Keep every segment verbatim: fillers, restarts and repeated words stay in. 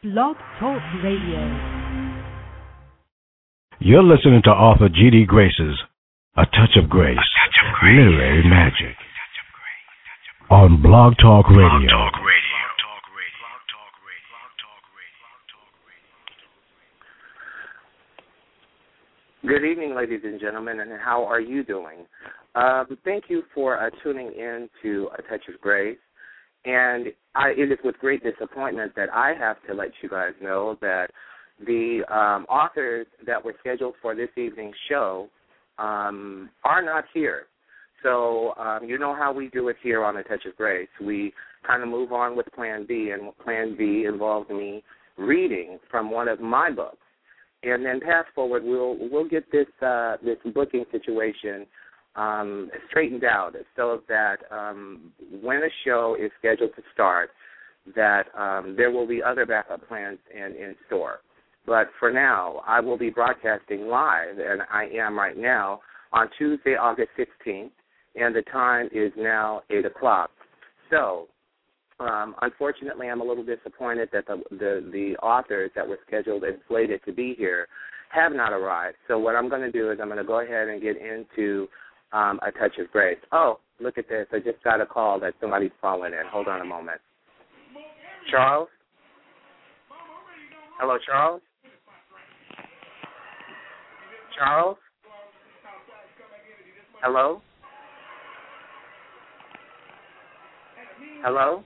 Blog Talk Radio. You're listening to Author G D. Grace's A Touch of Grace, touch of grace. Literary Magic, on Blog Talk Radio. Blog Talk Radio. Good evening, ladies and gentlemen, and how are you doing? Um, thank you for uh, tuning in to A Touch of Grace. And I, it is with great disappointment that I have to let you guys know that the um, authors that were scheduled for this evening's show um, are not here. So um, you know how we do it here on A Touch of Grace. We kind of move on with Plan B, and Plan B involves me reading from one of my books. And then fast forward, we'll we'll get this uh, this booking situation um, straightened out so that um, when a show is scheduled to start, that um, there will be other backup plans in, in store. But for now, I will be broadcasting live, and I am right now, on Tuesday, August sixteenth, and the time is now eight o'clock. So, um, unfortunately, I'm a little disappointed that the, the, the authors that were scheduled and slated to be here have not arrived. So what I'm going to do is I'm going to go ahead and get into um, A Touch of Grace. Oh, look at this. I just got a call that somebody's calling in. Hold on a moment. Charles? Hello, Charles? Charles? Hello? Hello?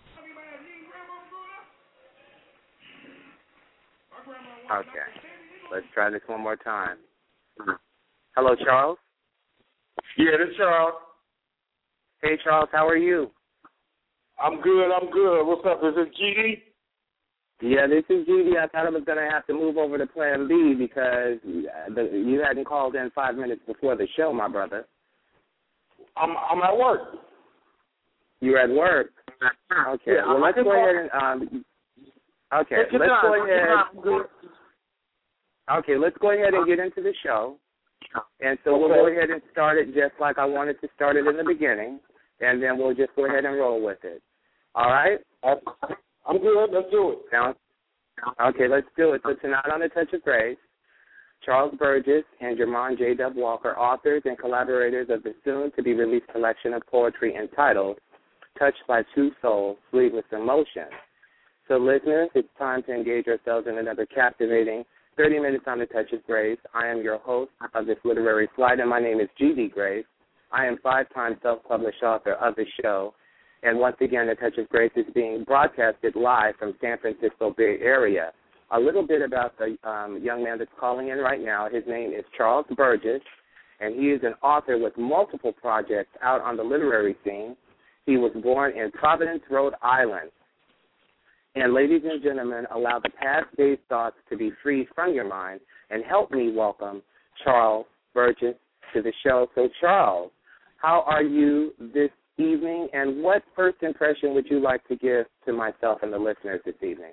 Okay. Let's try this one more time. Hello, Charles? Yeah, this is Charles. Hey, Charles, how are you? I'm good, I'm good. What's up? Is this G D? Yeah, this is G D. I thought I was going to have to move over to Plan B because you hadn't called in five minutes before the show, my brother. I'm I'm at work. You're at work? Okay. Yeah, well, let's go call. ahead and... Um, okay, let's time. go ahead... Okay, let's go ahead and get into the show. And so we'll go ahead and start it just like I wanted to start it in the beginning, and then we'll just go ahead and roll with it. All right? I'm good. Let's do it. Now, okay, let's do it. So tonight on A Touch of Grace, Charles Burgess and Jermon J. Dub Walker, authors and collaborators of the soon-to-be-released collection of poetry entitled Touched by Two Souls, Sleeveless Emotion. So, listeners, it's time to engage ourselves in another captivating thirty minutes on A Touch of Grace. I am your host of this literary flight, and my name is G D. Grace. I am five-time self-published author of the show. And once again, A Touch of Grace is being broadcasted live from San Francisco Bay Area. A little bit about the um, young man that's calling in right now. His name is Charles Burgess, and he is an author with multiple projects out on the literary scene. He was born in Providence, Rhode Island. And ladies and gentlemen, allow the past day's thoughts to be freed from your mind and help me welcome Charles Burgess to the show. So, Charles, how are you this evening, and what first impression would you like to give to myself and the listeners this evening?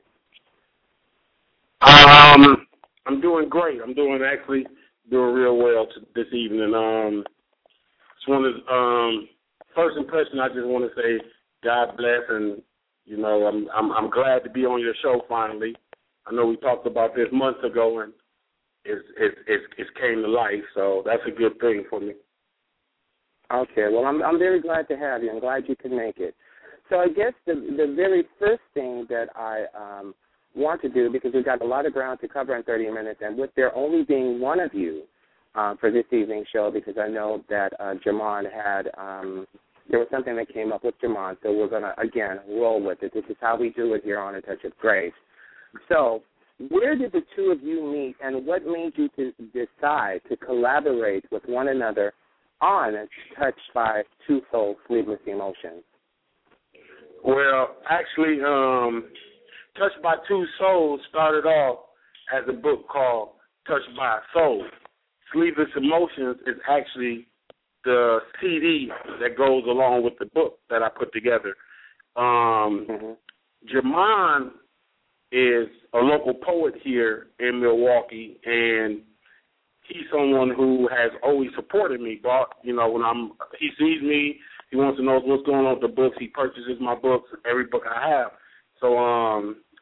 Um, I'm doing great. I'm doing actually doing real well to, this evening. Um, just want to um, first impression. I just want to say God bless, and you know I'm I'm I'm glad to be on your show finally. I know we talked about this months ago, and it's it's it's, it's came to life. So that's a good thing for me. Okay, well, I'm I'm very glad to have you. I'm glad you could make it. So I guess the the very first thing that I um, want to do, because we've got a lot of ground to cover in thirty minutes, and with there only being one of you uh, for this evening's show, because I know that uh, Jermon had, um, there was something that came up with Jermon, so we're going to, again, roll with it. This is how we do it here on A Touch of Grace. So where did the two of you meet, and what made you to decide to collaborate with one another on Touched by Two Souls, Sleeveless Emotions? Well, actually, um, Touched by Two Souls started off as a book called Touched by a Soul. Sleeveless Emotions is actually the C D that goes along with the book that I put together. Um, mm-hmm. Jermon is a local poet here in Milwaukee, and he's someone who has always supported me. But, you know, when I'm, he sees me, he wants to know what's going on with the books. He purchases my books, every book I have. So um,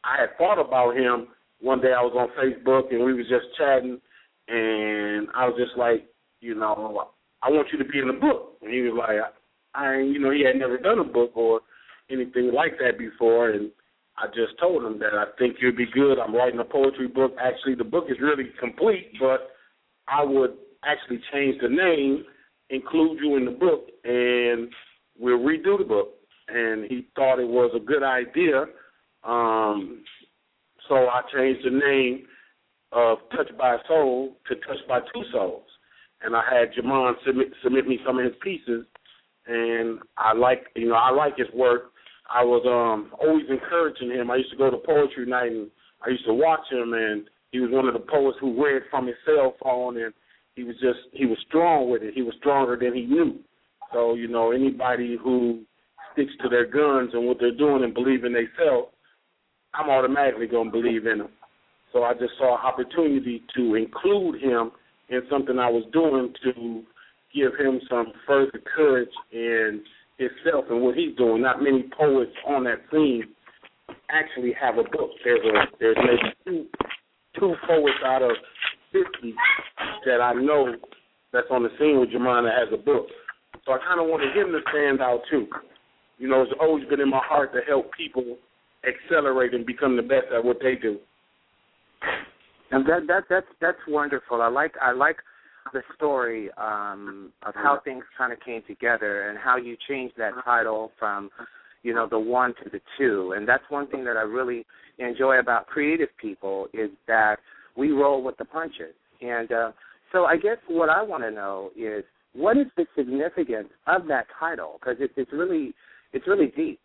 I had thought about him. One day I was on Facebook, and we was just chatting, and I was just like, you know, I want you to be in the book. And he was like, I, you know, he had never done a book or anything like that before, and I just told him that I think you'd be good. I'm writing a poetry book. Actually, the book is really complete, but I would actually change the name, include you in the book, and we'll redo the book. And he thought it was a good idea. Um, so I changed the name of Touch by a Soul to Touch by Two Souls. And I had Jamon submit, submit me some of his pieces, and I like, you know, I like his work. I was um, always encouraging him. I used to go to poetry night, and I used to watch him, and he was one of the poets who read from his cell phone, and he was just, he was strong with it. He was stronger than he knew. So, you know, anybody who sticks to their guns and what they're doing and believe in themselves, I'm automatically going to believe in them. So I just saw an opportunity to include him in something I was doing to give him some further courage in himself and what he's doing. Not many poets on that scene actually have a book. There's a, there's maybe two, two poets out of fifty that I know that's on the scene with Jamon that has a book. So I kind of wanted him to stand out too. You know, it's always been in my heart to help people accelerate and become the best at what they do. And that that that's that's wonderful. I like I like the story um, of how things kind of came together and how you changed that title from, you know, the one to the two. And that's one thing that I really enjoy about creative people is that we roll with the punches. And uh, so I guess what I want to know is, what is the significance of that title? Because it's it's really it's really deep.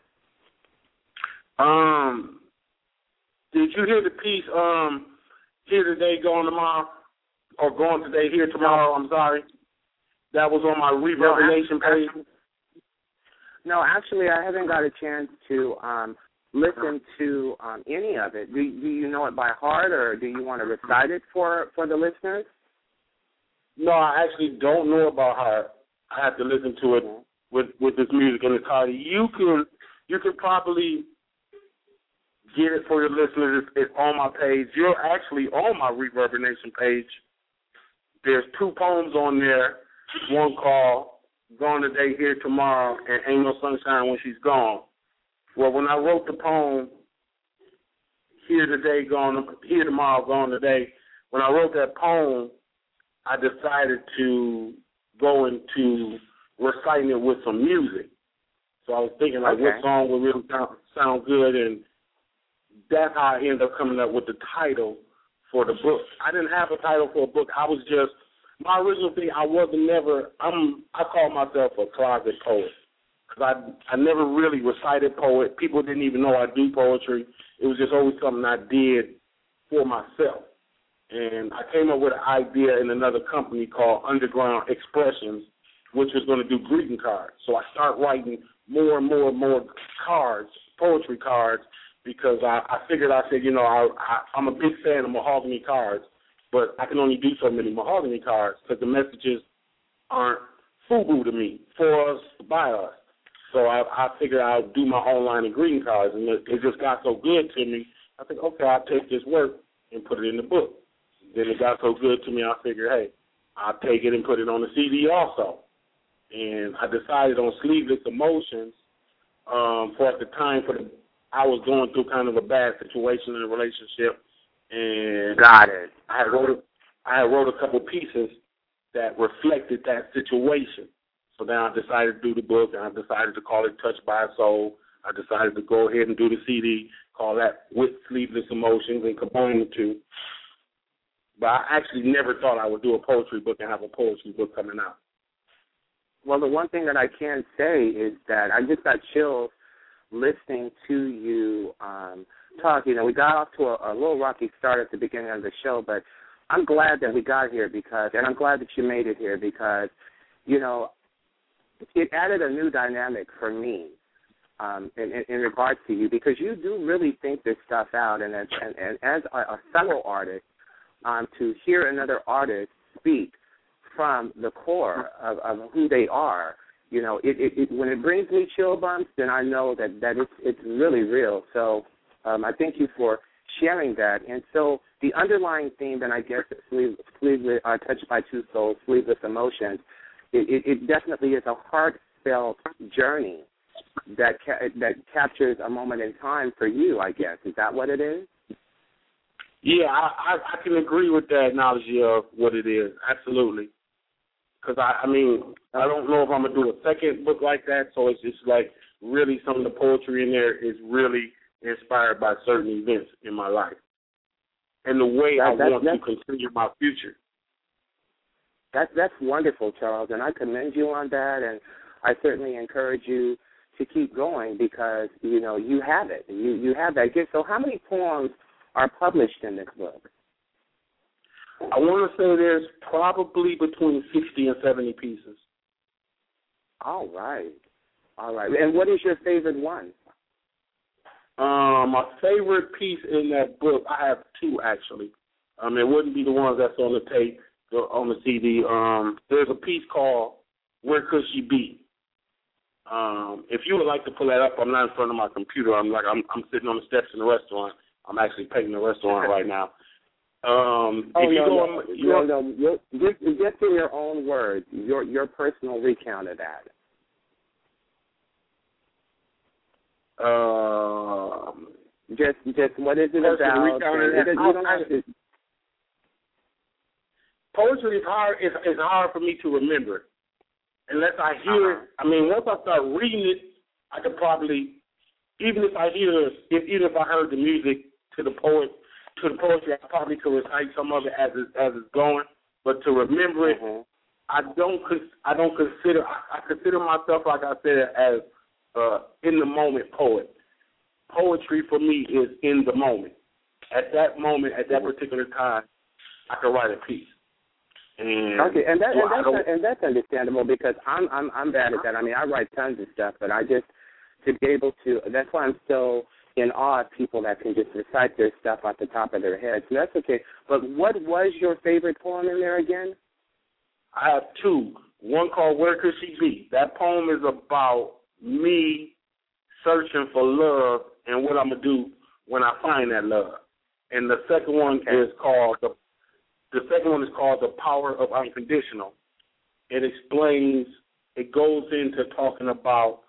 Um, did you hear the piece? Um, here today, gone tomorrow, or gone today, here tomorrow? I'm sorry. That was on my Reverberation no, page. No, actually, I haven't got a chance to um, listen to um, any of it. Do, do you know it by heart, or do you want to recite it for, for the listeners? No, I actually don't know about heart. I have to listen to it with, with this music in the car. You can you can probably get it for your listeners. It's, it's on my page. You're actually on my Reverberation page. There's two poems on there. One called Gone Today, Here Tomorrow, and Ain't No Sunshine When She's Gone. Well, when I wrote the poem, Here Today, Gone, Here Tomorrow, Gone Today, when I wrote that poem, I decided to go into reciting it with some music. So I was thinking, like, okay. what song would really sound, sound good, and that's how I ended up coming up with the title for the book. I didn't have a title for a book. I was just, my original thing, I wasn't never, I'm, I call myself a closet poet because I, I never really recited poet. People didn't even know I do poetry. It was just always something I did for myself. And I came up with an idea in another company called Underground Expressions, which was going to do greeting cards. So I started writing more and more and more cards, poetry cards, because I, I figured, I said, you know, I, I, I'm a big fan of mahogany cards, but I can only do so many mahogany cards because the messages aren't FUBU to me, for us, by us. So I, I figured I'd do my own line of greeting cards, and it, it just got so good to me. I think, okay, I'll take this work and put it in the book. Then it got so good to me, I figured, hey, I'll take it and put it on the C D also. And I decided on Sleeveless Emotions um, for at the time, for the, I was going through kind of a bad situation in a relationship. And got it. I wrote a, I wrote a couple pieces that reflected that situation. So then I decided to do the book, and I decided to call it Touch by a Soul. I decided to go ahead and do the C D, call that With Sleeveless Emotions, and combine the two. But I actually never thought I would do a poetry book and have a poetry book coming out. Well, the one thing that I can say is that I just got chills listening to you um, talk. You know, we got off to a, a little rocky start at the beginning of the show, but I'm glad that we got here because, and I'm glad that you made it here because, you know, it added a new dynamic for me um, in, in, in regards to you because you do really think this stuff out. And as, and, and as a, a fellow artist, um, to hear another artist speak from the core of, of who they are, you know, it, it, it when it brings me chill bumps, then I know that, that it's, it's really real. So Um, I thank you for sharing that. And so the underlying theme, then I guess, sleeve, sleeveless, uh, Touched by Two Souls, Sleeveless Emotions, it, it, it definitely is a heartfelt journey that ca- that captures a moment in time for you, I guess. Is that what it is? Yeah, I, I, I can agree with that analogy of what it is, absolutely. Because, I, I mean, I don't know if I'm going to do a second book like that, so it's just like really some of the poetry in there is really inspired by certain events in my life and the way that, I that, want to continue my future. That's, that's wonderful, Charles, and I commend you on that, and I certainly encourage you to keep going because, you know, you have it. You, you have that gift. So how many poems are published in this book? I want to say there's probably between sixty and seventy pieces. All right. All right. And what is your favorite one? Um, my favorite piece in that book, I have two, actually. Um, it wouldn't be the ones that's on the tape, on the C D. Um, there's a piece called Where Could She Be? Um, if you would like to pull that up, I'm not in front of my computer. I'm like I'm, I'm sitting on the steps in the restaurant. I'm actually painting the restaurant right now. Um, oh, if you no, go no, on, you no, know, no. Just, just in your own words, your your personal recount of that. Um, just, just what is it about? It, it, you don't have to. Poetry is hard. It's, it's hard for me to remember unless I hear uh-huh. it. I mean, once I start reading it, I could probably, even if I hear, if even if I heard the music to the poet. To the poetry, I probably could recite some of it as it, as it's going, but to remember it, mm-hmm. I don't. I don't consider. I, I consider myself, like I said, as uh, in the moment poet. Poetry for me is in the moment. At that moment, at that particular time, I can write a piece. And okay, and that and that's, and that's understandable because I'm I'm I'm bad at that. I mean, I write tons of stuff, but I just to be able to. That's why I'm so in awe of people that can just recite their stuff off the top of their heads. So that's okay. But what was your favorite poem in there again? I have two. One called Where Could She Be? That poem is about me searching for love and what I'm going to do when I find that love. And the second one okay. is called, the, the second one is called The Power of Unconditional. It explains, it goes into talking about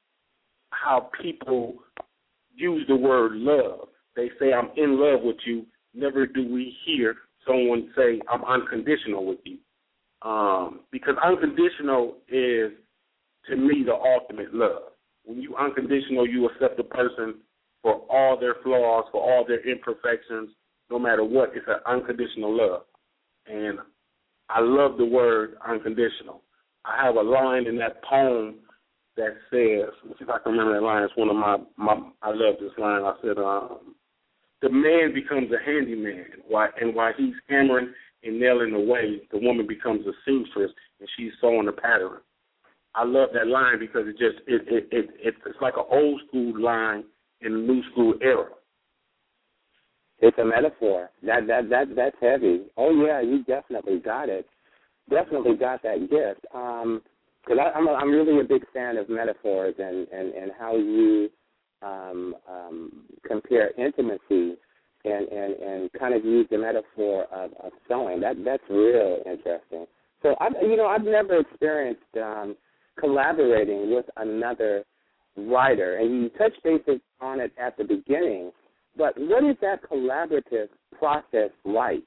how people use the word love. They say, I'm in love with you. Never do we hear someone say, I'm unconditional with you. Um, because unconditional is, to me, the ultimate love. When you unconditional, you accept the person for all their flaws, for all their imperfections, no matter what. It's an unconditional love. And I love the word unconditional. I have a line in that poem that says, let's see if I can remember that line. It's one of my, my I love this line. I said, um, the man becomes a handyman, while, and while he's hammering and nailing away, the woman becomes a seamstress, and she's sewing a pattern. I love that line because it just, it, it, it, it it's like an old school line in a new school era. It's a metaphor. That that that That's heavy. Oh, yeah, you definitely got it. Definitely got that gift. Um Because I'm a, I'm really a big fan of metaphors and, and, and how you um, um, compare intimacy and, and, and kind of use the metaphor of, of sewing. That that's real interesting. So I you know I've never experienced um, collaborating with another writer, and you touched base on it at the beginning. But what is that collaborative process like?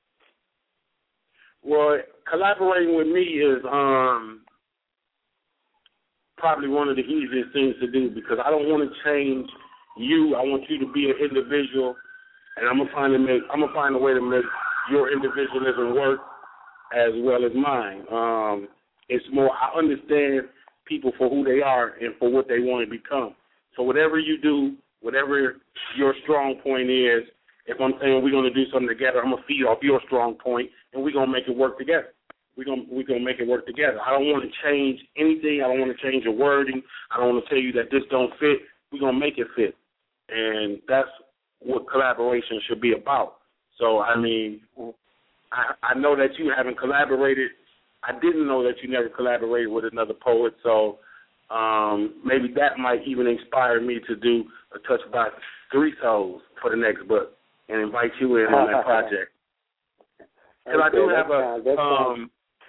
Well, collaborating with me is um. probably one of the easiest things to do because I don't want to change you. I want you to be an individual, and I'm gonna find a make. I'm gonna find a way to make your individualism work as well as mine. Um, it's more. I understand people for who they are and for what they want to become. So whatever you do, whatever your strong point is, if I'm saying we're gonna do something together, I'm gonna feed off your strong point, and we're gonna make it work together. We're going we're gonna make it work together. I don't want to change anything. I don't want to change your wording. I don't want to tell you that this don't fit. We're going to make it fit. And that's what collaboration should be about. So, I mean, I, I know that you haven't collaborated. I didn't know that you never collaborated with another poet. So um, maybe that might even inspire me to do a touch by three souls for the next book and invite you in on that project. Because okay, I do have a, um,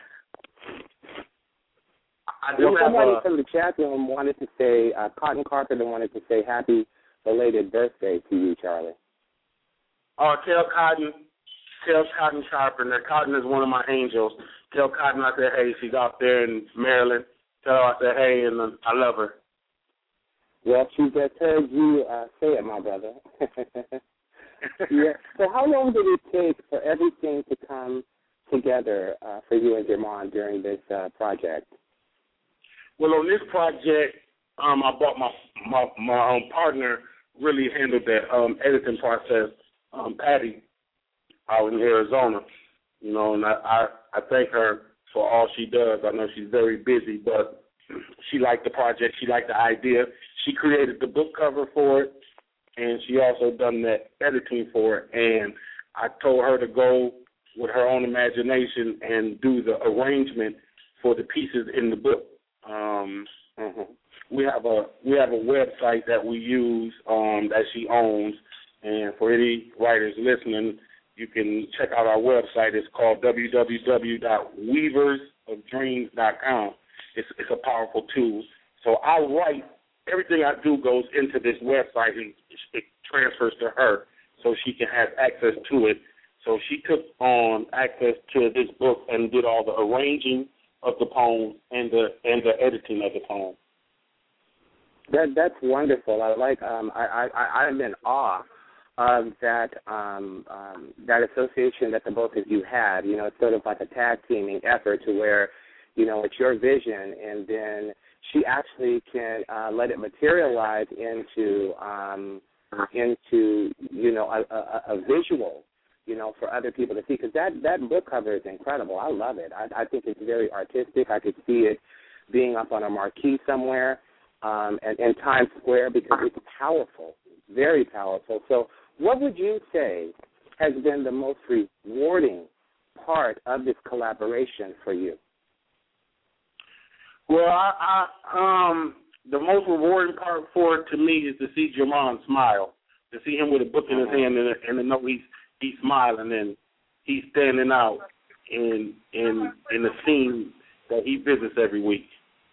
I do well, have somebody a, from the chat room wanted to say, uh, Cotton Carpenter wanted to say happy belated birthday to you, Charlie. Oh, uh, tell Cotton, tell Cotton Carpenter. Cotton is one of my angels. Tell Cotton I said, hey, she's out there in Maryland. Tell her I said, hey, and uh, I love her. Well, she just heard you uh, say it, my brother. Yeah. So how long did it take for everything to come together uh, for you and your mom during this uh, project? Well, on this project, um, I bought my my my um, partner really handled that um, editing process, um, Patty, out in Arizona. You know, and I, I I thank her for all she does. I know she's very busy, but she liked the project. She liked the idea. She created the book cover for it, and she also done that editing for it. And I told her to go with her own imagination and do the arrangement for the pieces in the book. Um, mm-hmm. We have a we have a website that we use um, that she owns, and for any writers listening, you can check out our website. It's called w w w dot weavers of dreams dot com. It's, it's a powerful tool. So I write, everything I do goes into this website and it transfers to her so she can have access to it. So she took on access to this book and did all the arranging of the poem and the and the editing of the poem. That that's wonderful. I like. Um, I I I'm in awe of that um, um, that association that the both of you had. You know, it's sort of like a tag teaming effort to where, you know, it's your vision, and then she actually can uh, let it materialize into um, into you know a, a, a visual, you know, for other people to see. Because that that book cover is incredible. I love it. I, I think it's very artistic. I could see it being up on a marquee somewhere um, and in Times Square because it's powerful, very powerful. So, what would you say has been the most rewarding part of this collaboration for you? Well, I, I um the most rewarding part for it to me is to see Jermon smile, to see him with a book in his hand and, and to know he's he's smiling and he's standing out in in in the scene that he visits every week.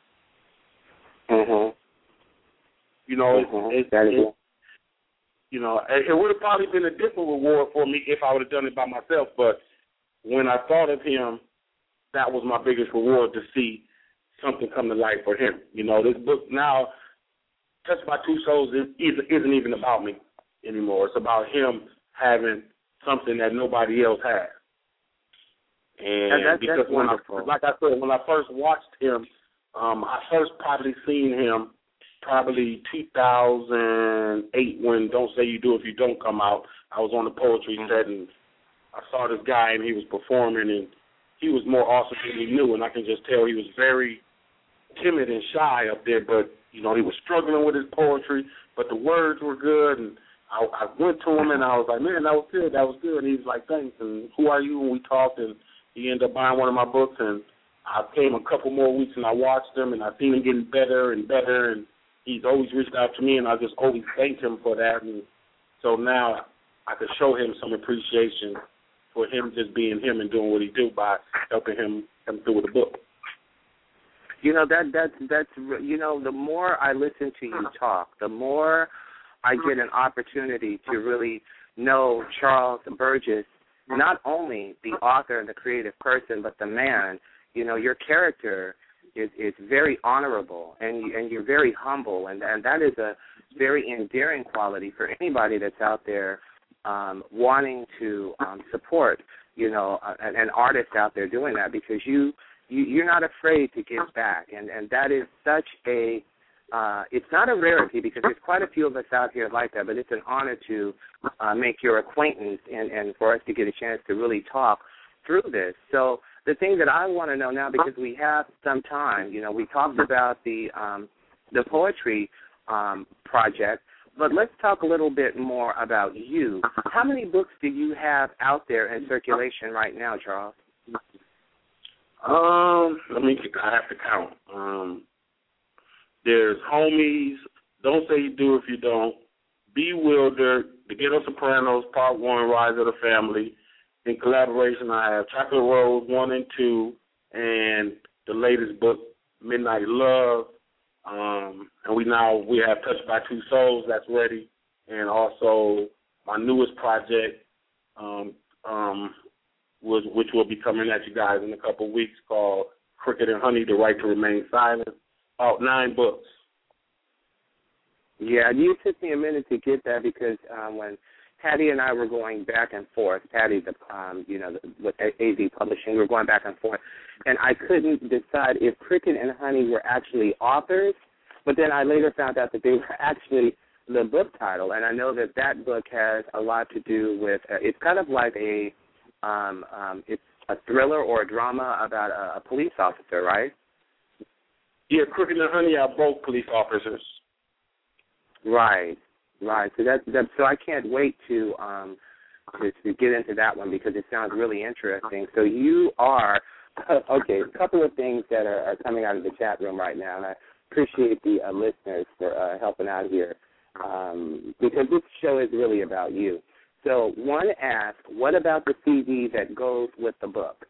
Mhm. You know, mm-hmm. it, it, it, you know, it, it would have probably been a different reward for me if I would have done it by myself. But when I thought of him, that was my biggest reward, to see something come to life for him. You know, this book now, Touched by Two Souls, isn't, isn't even about me anymore. It's about him having something that nobody else has. And that's, because that's when wonderful. I, like I said, when I first watched him, um, I first probably seen him probably two thousand eight when Don't Say You Do If You Don't come out. I was on the poetry set and I saw this guy and he was performing and he was more awesome than he knew, and I can just tell he was very timid and shy up there, but, you know, he was struggling with his poetry, but the words were good, and I, I went to him and I was like, man, that was good, that was good, and he was like, thanks, and who are you? And we talked, and he ended up buying one of my books, and I came a couple more weeks and I watched him, and I seen him getting better and better, and he's always reached out to me, and I just always thanked him for that, and so now I could show him some appreciation for him just being him and doing what he do by helping him come through with the book. You know, that that's that's you know, the more I listen to you talk, the more I get an opportunity to really know Charles Burgess, not only the author and the creative person, but the man. You know, your character is, is very honorable, and you, and you're very humble, and and that is a very endearing quality for anybody that's out there um, wanting to um, support, you know, an, an artist out there doing that, because you. You, you're not afraid to give back, and, and that is such a, uh, it's not a rarity because there's quite a few of us out here like that, but it's an honor to uh, make your acquaintance and, and for us to get a chance to really talk through this. So the thing that I want to know now, because we have some time, you know, we talked about the, um, the poetry um, project, but let's talk a little bit more about you. How many books do you have out there in circulation right now, Charles? Um, let me, I have to count. Um, there's Homies, Don't Say You Do If You Don't, Bewildered, The Ghetto Sopranos, Part one, Rise of the Family. In collaboration, I have Chocolate Rose one and two, and the latest book, Midnight Love. Um, and we now we have Touched by Two Souls that's ready, and also my newest project, um, um, was, which will be coming at you guys in a couple of weeks, called Cricket and Honey: The Right to Remain Silent. About nine books. Yeah, you took me a minute to get that because um, when Patty and I were going back and forth, Patty, the um, you know, the, with A Z Publishing, we were going back and forth, and I couldn't decide if Cricket and Honey were actually authors, but then I later found out that they were actually the book title, and I know that that book has a lot to do with, uh, it's kind of like a, um, um, it's a thriller or a drama about a, a police officer, right? Yeah, Cricket and Honey are both police officers. Right, right. So that, that so I can't wait to um to, to get into that one because it sounds really interesting. So you are okay. A couple of things that are, are coming out of the chat room right now, and I appreciate the uh, listeners for uh, helping out here um, because this show is really about you. So one asked, what about the C D that goes with the book?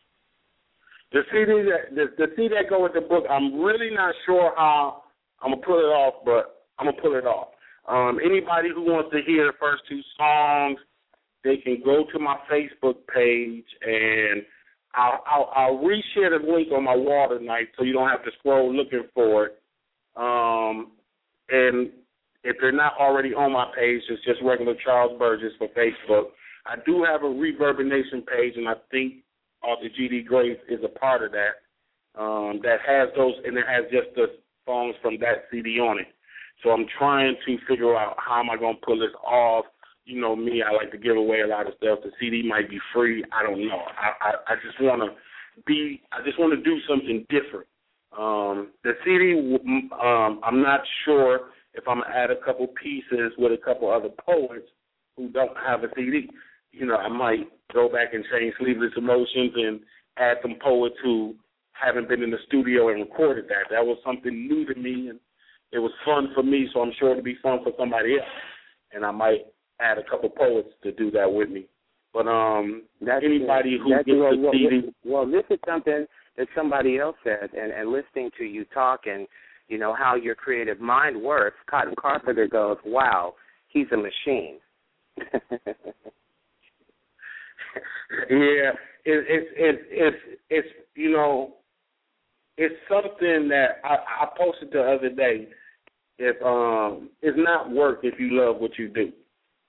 The C D that the, the C D that go with the book, I'm really not sure how I'm gonna pull it off, but I'm going to pull it off. Um, anybody who wants to hear the first two songs, they can go to my Facebook page, and I'll, I'll, I'll reshare the link on my wall tonight so you don't have to scroll looking for it. Um, and if they're not already on my page, it's just regular Charles Burgess for Facebook. I do have a Reverbination page, and I think Author G D Grace is a part of that, um, that has those, and it has just the songs from that C D on it. So I'm trying to figure out how am I going to pull this off. You know me, I like to give away a lot of stuff. The C D might be free. I don't know. I, I, I just want to be, I just want to do something different. Um, the C D, um, I'm not sure if I'm going to add a couple pieces with a couple other poets who don't have a C D. You know, I might go back and change Sleeveless Emotions and add some poets who haven't been in the studio and recorded that. That was something new to me, and it was fun for me, so I'm sure it'll be fun for somebody else. And I might add a couple poets to do that with me. But um, that's anybody who that's gets well, the C D. Well, well, this is something that somebody else said, and, and listening to you talk and, you know, how your creative mind works, Cotton Carpenter goes, wow, he's a machine. Yeah, it, it's it's it's it's you know, it's something that I, I posted the other day. If um, it's not work if you love what you do,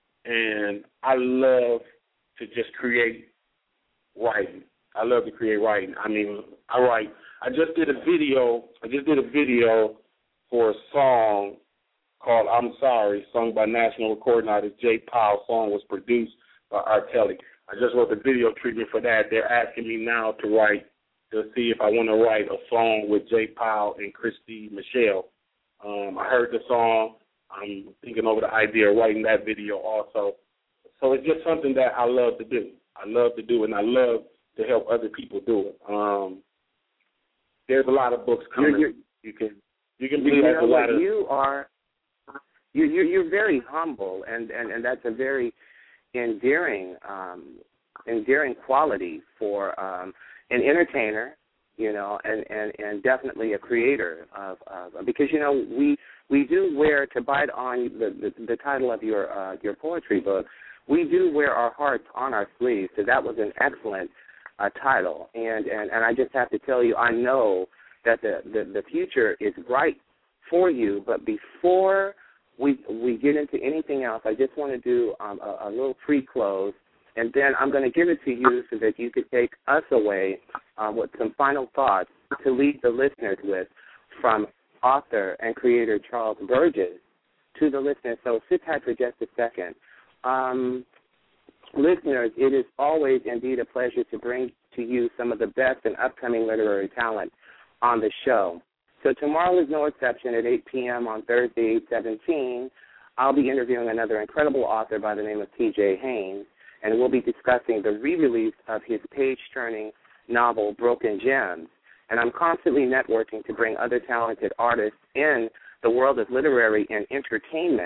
and I love to just create writing. I love to create writing. I mean, I write. I just did a video. I just did a video for a song called "I'm Sorry," sung by national recording artist Jay Powell. Song was produced by R. Kelly. I just wrote the video treatment for that. They're asking me now to write, to see if I want to write a song with Jay Powell and Christy Michelle. Um, I heard the song. I'm thinking over the idea of writing that video also. So it's just something that I love to do. I love to do, and I love to help other people do it. Um, there's a lot of books coming. You're, you're, you can you can believe you that's know a lot of. You are you you you're very humble, and, and, and that's a very endearing um, endearing quality for um, an entertainer, you know, and, and, and definitely a creator of, of because you know we we do wear, to bite on the, the, the title of your uh, your poetry book, we do wear our hearts on our sleeves. So that was an excellent uh, title, and, and and I just have to tell you, I know that the, the, the future is bright for you. But before we we get into anything else, I just want to do um, a, a little pre-close, and then I'm going to give it to you so that you could take us away uh, with some final thoughts to leave the listeners with from author and creator Charles Burgess to the listeners. So sit tight for just a second. Um, listeners, it is always indeed a pleasure to bring to you some of the best and upcoming literary talent on the show. So tomorrow is no exception. At eight p.m. on Thursday, eight seventeen, I'll be interviewing another incredible author by the name of T J Haynes, and we'll be discussing the re-release of his page-turning novel, Broken Gems. And I'm constantly networking to bring other talented artists in the world of literary and entertainment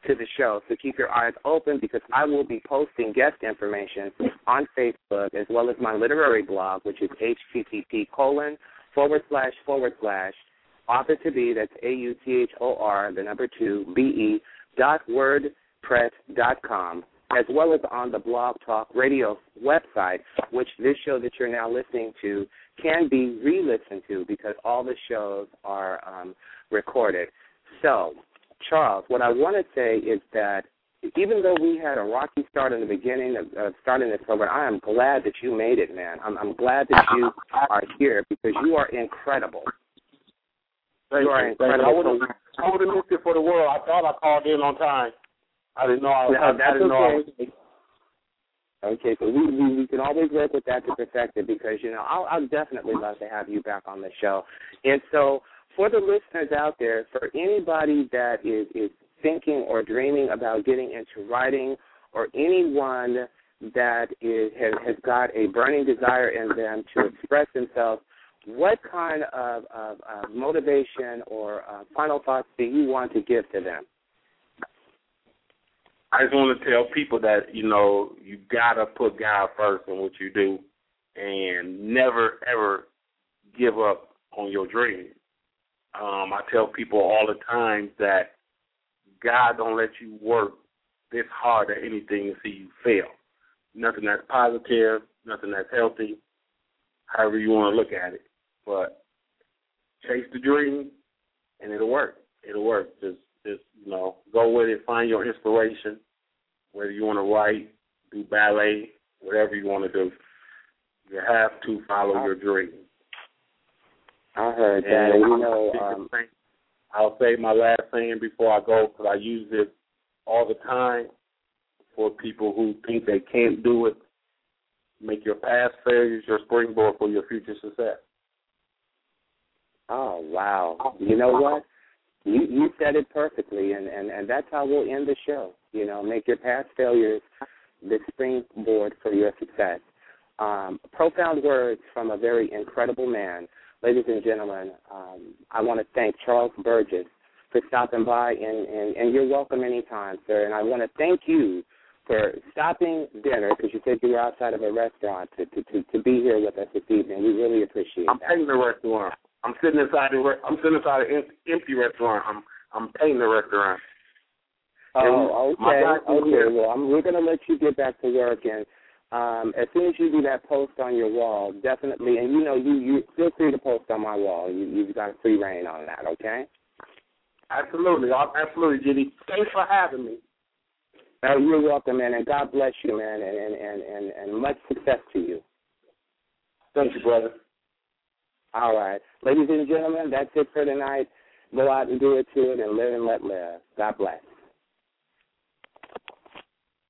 to the show. So keep your eyes open because I will be posting guest information on Facebook as well as my literary blog, which is http colon forward slash forward slash author to be, that's A U T H O R, the number two, B E, dot wordpress dot com, as well as on the Blog Talk Radio website, which this show that you're now listening to can be re-listened to because all the shows are um, recorded. So, Charles, what I want to say is that even though we had a rocky start in the beginning of uh, starting this program, I am glad that you made it, man. I'm, I'm glad that you are here because you are incredible. Thank you are incredible. I would have I would have missed it for the world. I thought I called in on time. I didn't know I was. No, I, that's I didn't okay. know I was. Okay, so we, we we can always work with that to perfect it because, you know, I'll, I'll definitely love to have you back on the show. And so for the listeners out there, for anybody that is, is thinking or dreaming about getting into writing or anyone that is, has, has got a burning desire in them to express themselves, what kind of, of, of motivation or uh, final thoughts do you want to give to them? I just want to tell people that, you know, you got to put God first in what you do and never, ever give up on your dream. Um, I tell people all the time that God don't let you work this hard at anything and see you fail. Nothing that's positive, nothing that's healthy, however you want to look at it. But chase the dream, and it'll work. It'll work. Just, just you know, go with it. Find your inspiration, whether you want to write, do ballet, whatever you want to do. You have to follow your dream. I heard that. And, you know, um, I'll say my last saying before I go because I use it all the time for people who think they can't do it. Make your past failures your springboard for your future success. Oh, wow. You know what? You you said it perfectly, and, and, and that's how we'll end the show. You know, make your past failures the springboard for your success. Um, profound words from a very incredible man. Ladies and gentlemen, um, I want to thank Charles Burgess for stopping by, and, and, and you're welcome anytime, sir. And I want to thank you for stopping dinner, because you said you were outside of a restaurant, to, to, to, to be here with us this evening. We really appreciate I'm that. I'm painting the restaurant. I'm sitting inside the re- I'm sitting inside an empty restaurant. I'm I'm painting the restaurant. Oh, okay. Okay. Well, I'm, we're going to let you get back to work, and um, as soon as you do that post on your wall, definitely, and you know, you you feel free to post on my wall. You you've got free reign on that. Okay. Absolutely, absolutely, Jimmy. Thanks for having me. Oh, you're welcome, man, and God bless you, man, and and and and, and much success to you. Thank you, brother. All right. Ladies and gentlemen, that's it for tonight. Go out and do it to it and live and let live. God bless.